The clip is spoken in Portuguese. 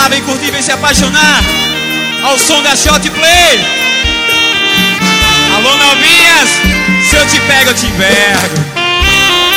lá, vem curtir, vem se apaixonar ao som da Shot Play. Alô, novinhas, se eu te pego, eu te envergo.